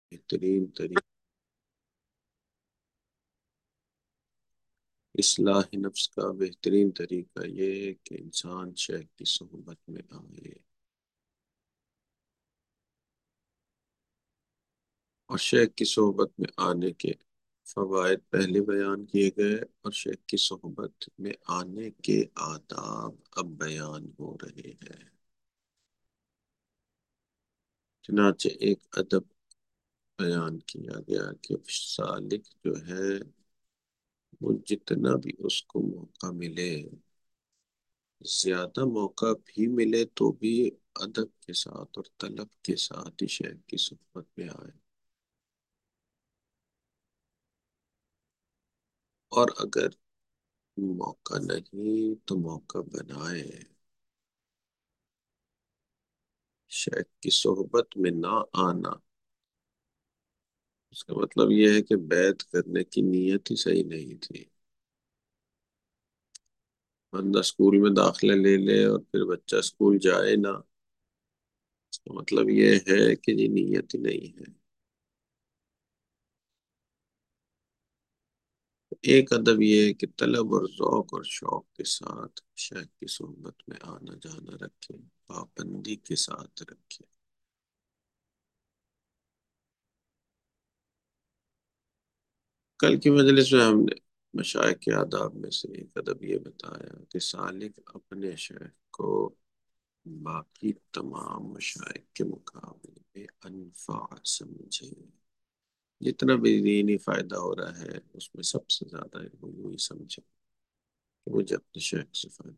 بہترین طریقہ اصلاح نفس کا بہترین طریقہ یہ ہے کہ انسان شیخ کی صحبت میں آئے، اور شیخ کی صحبت میں آنے کے فوائد پہلے بیان کیے گئے، اور شیخ کی صحبت میں آنے کے آداب اب بیان ہو رہے ہیں۔ چنانچہ ایک ادب بیان کیا گیا کہ سالک جو ہے وہ جتنا بھی اس کو موقع ملے، زیادہ موقع بھی ملے تو بھی ادب کے ساتھ اور طلب کے ساتھ ہی شیخ کی صحبت میں آئے، اور اگر موقع نہیں تو موقع بنائے۔ شیخ کی صحبت میں نہ آنا، اس کا مطلب یہ ہے کہ بیعت کرنے کی نیت ہی صحیح نہیں تھی۔ بندہ اسکول میں داخلہ لے لے اور پھر بچہ اسکول جائے نہ، اس کا مطلب یہ ہے کہ یہ نیت ہی نہیں ہے۔ ایک ادب یہ ہے کہ طلب اور ذوق اور شوق کے ساتھ شیخ کی صحبت میں آنا جانا رکھے، پابندی کے ساتھ رکھے۔ کل کی مجلس میں ہم نے مشائخ کے آداب میں سے ایک ادب یہ بتایا کہ سالک اپنے شیخ کو باقی تمام مشائخ کے مقابلے میں انفع سمجھے۔ جتنا بھی دینی فائدہ ہو رہا ہے اس میں سب سے زیادہ وہ یہی سمجھے کہ مجھے اپنے شیخ سے فائدہ۔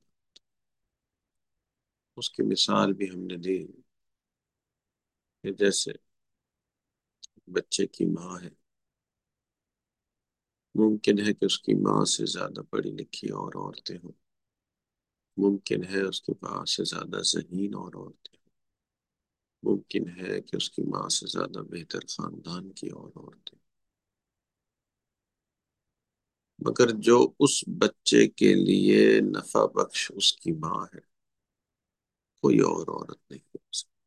اس کی مثال بھی ہم نے دی کہ جیسے بچے کی ماں ہے، ممکن ہے کہ اس کی ماں سے زیادہ پڑھی لکھی اور عورتیں ہوں، ممکن ہے اس کے پاس سے زیادہ ذہین اور عورتیں ہوں، ممکن ہے کہ اس کی ماں سے زیادہ بہتر خاندان کی اور عورتیں، مگر جو اس بچے کے لیے نفع بخش اس کی ماں ہے، کوئی اور عورت نہیں ہو سکتی۔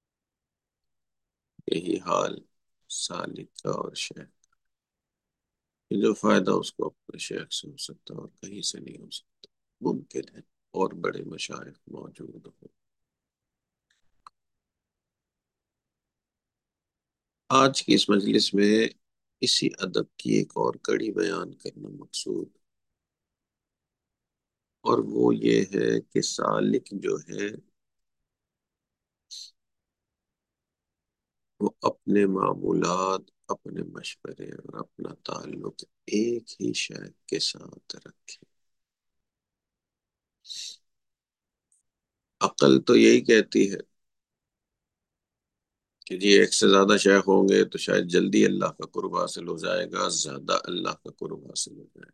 یہی حال سالک کا اور شیخ کا، جو فائدہ اس کو اپنے شیخ سے ہو سکتا ہے اور کہیں سے نہیں ہو سکتا۔ ممکن ہے اور بڑے مشائخ موجود ہوں۔ آج کی اس مجلس میں اسی ادب کی ایک اور کڑی بیان کرنا مقصود، اور وہ یہ ہے کہ سالک جو ہے وہ اپنے معمولات، اپنے مشورے اور اپنا تعلق ایک ہی شیخ کے ساتھ رکھے۔ عقل تو یہی کہتی ہے کہ جی ایک سے زیادہ شیخ ہوں گے تو شاید جلدی اللہ کا قرب حاصل ہو جائے گا، زیادہ اللہ کا قرب حاصل ہو جائے گا۔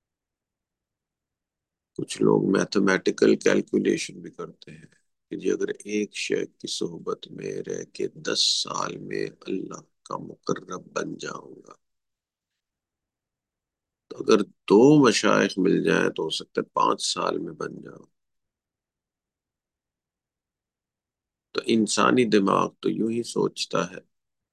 کچھ لوگ میتھمیٹیکل کیلکولیشن بھی کرتے ہیں کہ جی اگر ایک شیخ کی صحبت میں رہ کے 10 سال میں اللہ کا مقرب بن جاؤں گا، تو اگر 2 مشائخ مل جائیں تو ہو سکتا ہے 5 سال میں بن جاؤں۔ تو انسانی دماغ تو یوں ہی سوچتا ہے،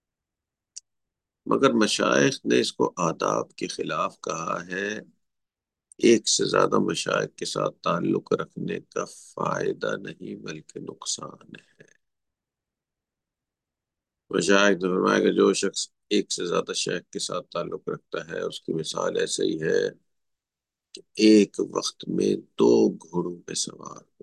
مگر مشائخ نے اس کو آداب کے خلاف کہا ہے۔ ایک سے زیادہ مشائخ کے ساتھ تعلق رکھنے کا فائدہ نہیں بلکہ نقصان ہے۔ مشائخ نے فرمایا کہ جو شخص ایک سے زیادہ شیخ کے ساتھ تعلق رکھتا ہے اس کی مثال ایسے ہی ہے کہ ایک وقت میں 2 گھوڑوں پہ سوار ہو۔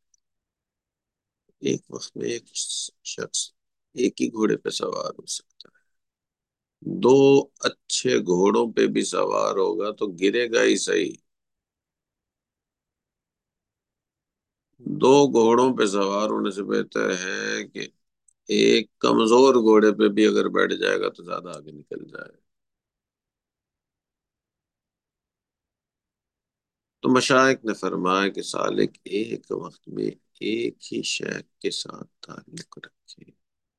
ایک وقت میں ایک شخص ایک ہی گھوڑے پہ سوار ہو سکتا ہے۔ 2 اچھے گھوڑوں پہ بھی سوار ہوگا تو گرے گا ہی صحیح۔ 2 گھوڑوں پہ سوار ہونے سے بہتر ہے کہ ایک کمزور گھوڑے پہ بھی اگر بیٹھ جائے گا تو زیادہ آگے نکل جائے گا۔ تو مشائخ نے فرمایا کہ سالک ایک وقت میں ایک ہی شیخ کے ساتھ تعلق رکھے۔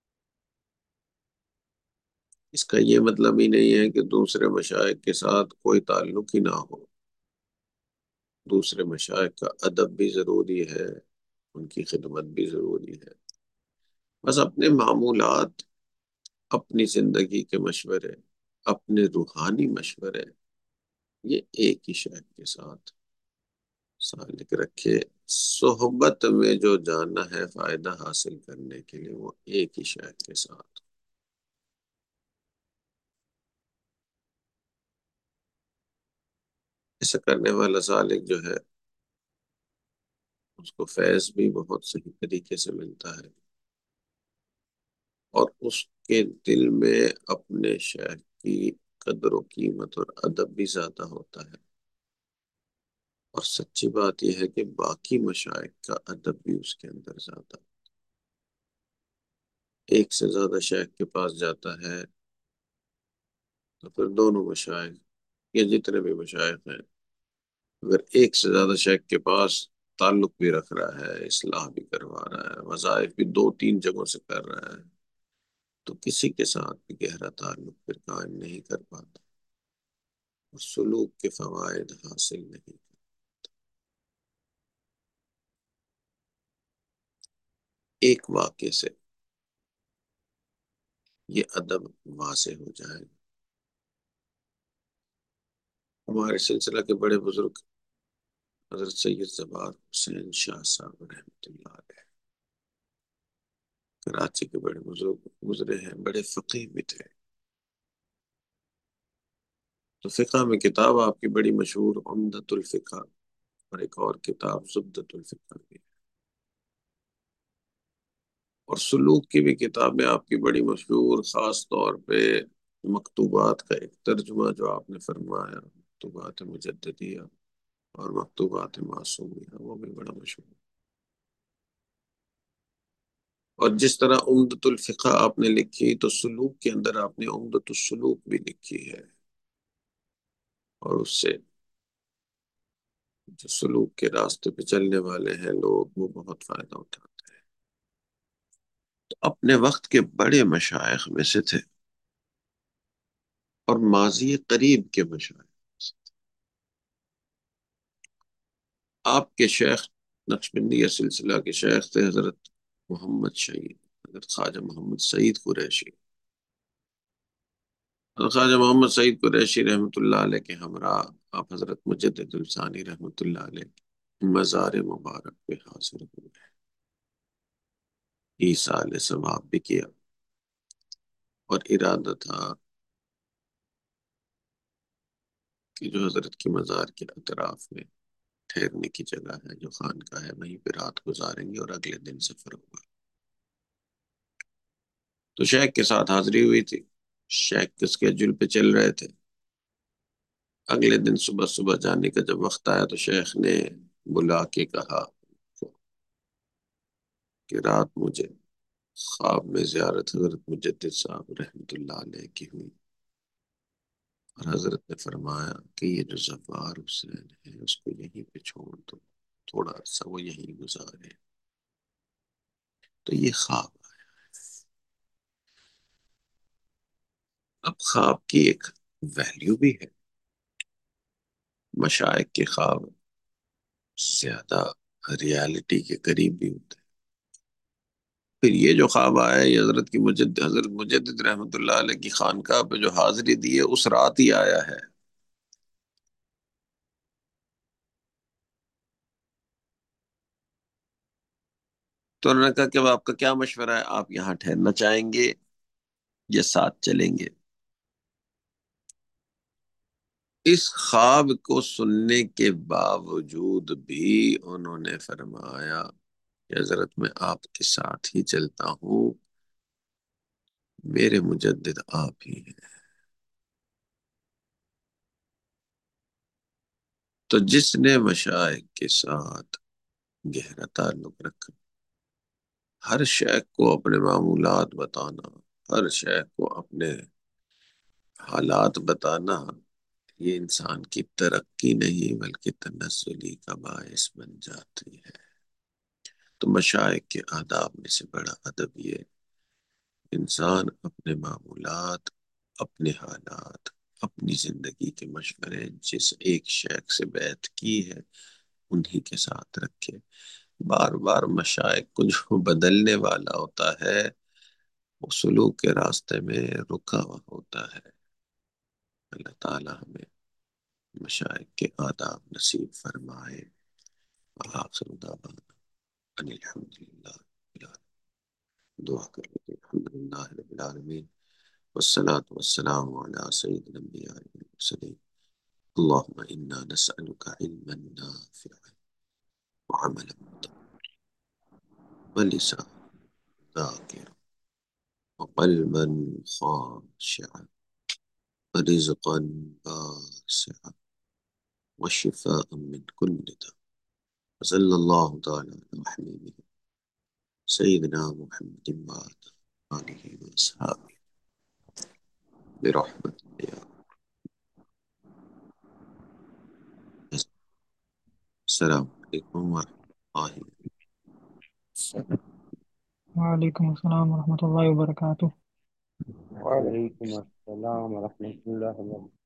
اس کا یہ مطلب ہی نہیں ہے کہ دوسرے مشائخ کے ساتھ کوئی تعلق ہی نہ ہو۔ دوسرے مشائخ کا ادب بھی ضروری ہے، ان کی خدمت بھی ضروری ہے، بس اپنے معمولات اپنی زندگی کے مشورے، اپنے روحانی مشورے، یہ ایک ہی شیخ کے ساتھ سالک رکھے۔ صحبت میں جو جانا ہے فائدہ حاصل کرنے کے لیے، وہ ایک ہی شیخ کے ساتھ۔ ایسا کرنے والا سالک جو ہے، اس کو فیض بھی بہت صحیح طریقے سے ملتا ہے، اور اس کے دل میں اپنے شیخ کی قدر و قیمت اور ادب بھی زیادہ ہوتا ہے۔ اور سچی بات یہ ہے کہ باقی مشائخ کا ادب بھی اس کے اندر زیادہ۔ ایک سے زیادہ شیخ کے پاس جاتا ہے تو پھر دونوں مشائخ یا جتنے بھی مشائخ ہیں، اگر ایک سے زیادہ شیخ کے پاس تعلق بھی رکھ رہا ہے، اصلاح بھی کروا رہا ہے، وظائف بھی دو تین جگہوں سے کر رہا ہے، تو کسی کے ساتھ بھی گہرا تعلق پھر قائم نہیں کر پاتا، اور سلوک کے فوائد حاصل نہیں۔ ایک واقعے سے یہ ادب واضح ہو جائے گا۔ ہمارے سلسلہ کے بڑے بزرگ حضرت سید زبار حسین شاہ صاحب رحمۃ اللہ علیہ، کراچی کے بڑے بزرگ گزرے ہیں، بڑے فقیہ بھی تھے۔ تو فقہ میں کتاب آپ کی بڑی مشہور عمدۃ الفقہ، اور ایک اور کتاب زبدۃ الفقہ بھی ہے، اور سلوک کی بھی کتابیں آپ کی بڑی مشہور، خاص طور پہ مکتوبات کا ایک ترجمہ جو آپ نے فرمایا، مکتوبات مجددیہ اور مکتوبات معصومیہ، وہ بھی بڑا مشہور۔ اور جس طرح عمدۃ الفقہ آپ نے لکھی، تو سلوک کے اندر آپ نے عمدۃ السلوک بھی لکھی ہے، اور اس سے جو سلوک کے راستے پہ چلنے والے ہیں لوگ، وہ بہت فائدہ اٹھاتے ہیں۔ تو اپنے وقت کے بڑے مشائخ میں سے تھے، اور ماضی قریب کے مشائخ میں سے تھے۔ آپ کے شیخ نقشبندیہ سلسلہ کے شیخ تھے حضرت محمد شہید، حضرت خواجہ محمد سعید قریشی۔ حضرت خواجہ محمد سعید قریشی رحمۃ اللہ علیہ کے ہمراہ آپ حضرت مجدد الثانی رحمۃ اللہ علیہ مزار مبارک پہ حاضر ہوئے، ایصال ثواب بھی کیا، اور ارادہ تھا کہ جو حضرت کی مزار کے اطراف میں ٹھہرنے کی جگہ ہے، جو خانقاہ ہے، وہیں پہ رات گزاریں گے، اور اگلے دن سفر ہوگا۔ تو شیخ کے ساتھ حاضری ہوئی تھی، شیخ کے اسکیجول پہ چل رہے تھے۔ اگلے دن صبح صبح جانے کا جب وقت آیا، تو شیخ نے بلا کے کہا کہ رات مجھے خواب میں زیارت حضرت مجدد صاحب رحمۃ اللہ علیہ کی ہوئی، اور حضرت نے فرمایا کہ یہ جو زفار حسین ہے، اس کو یہیں پہ چھوڑ دو، تھوڑا عرصہ وہ یہیں گزارے۔ تو یہ خواب، اب خواب کی ایک ویلیو بھی ہے، مشائق کے خواب زیادہ ریالٹی کے قریب بھی ہوتے ہیں۔ پھر یہ جو خواب آیا، یہ حضرت مجدد رحمت اللہ علیہ کی خانقاہ پہ جو حاضری دی ہے، اس رات ہی آیا ہے۔ تو انہوں نے کہا کہ اب آپ کا کیا مشورہ ہے، آپ یہاں ٹھہرنا چاہیں گے یا ساتھ چلیں گے؟ اس خواب کو سننے کے باوجود بھی انہوں نے فرمایا کہ حضرت میں آپ کے ساتھ ہی چلتا ہوں، میرے مجدد آپ ہی ہیں۔ تو جس نے مشائخ کے ساتھ گہرا تعلق رکھا، ہر شیخ کو اپنے معمولات بتانا، ہر شیخ کو اپنے حالات بتانا، یہ انسان کی ترقی نہیں بلکہ تنزلی کا باعث بن جاتی ہے۔ تو مشائخ کے آداب میں سے بڑا ادب یہ، انسان اپنے معمولات، اپنے حالات، اپنی زندگی کے مشورے جس ایک شیخ سے بیعت کی ہے، انہی کے ساتھ رکھے۔ بار بار مشائخ کو جو بدلنے والا ہوتا ہے، وہ سلوک کے راستے میں رکا ہوا ہوتا ہے۔ اللہ تعالیٰ ہمیں مشائق کے آداب نصیب فرمائے۔ وآخر دعوانا ان الحمدللہ رب العالمین۔ دعا کر لیتے ہیں۔ الحمدللہ رب العالمین والصلاة والسلام على سید الانبیاء والمرسلین۔ اللهم انا نسألك علما نافعا وعملا متقبلا ولسانا ذاكرا وقلبا خاشعا ورزقا واسعا وشفاء من كل داء، وصلى الله تعالى على حبيبه سيدنا محمد وعلى آله وأصحابه برحمتك يا رب۔ السلام علیکم ورحمۃ اللہ۔ وعلیکم السلام ورحمۃ اللہ وبرکاتہ۔ وعلیکم السلام ورحمۃ اللہ وبرکاتہ۔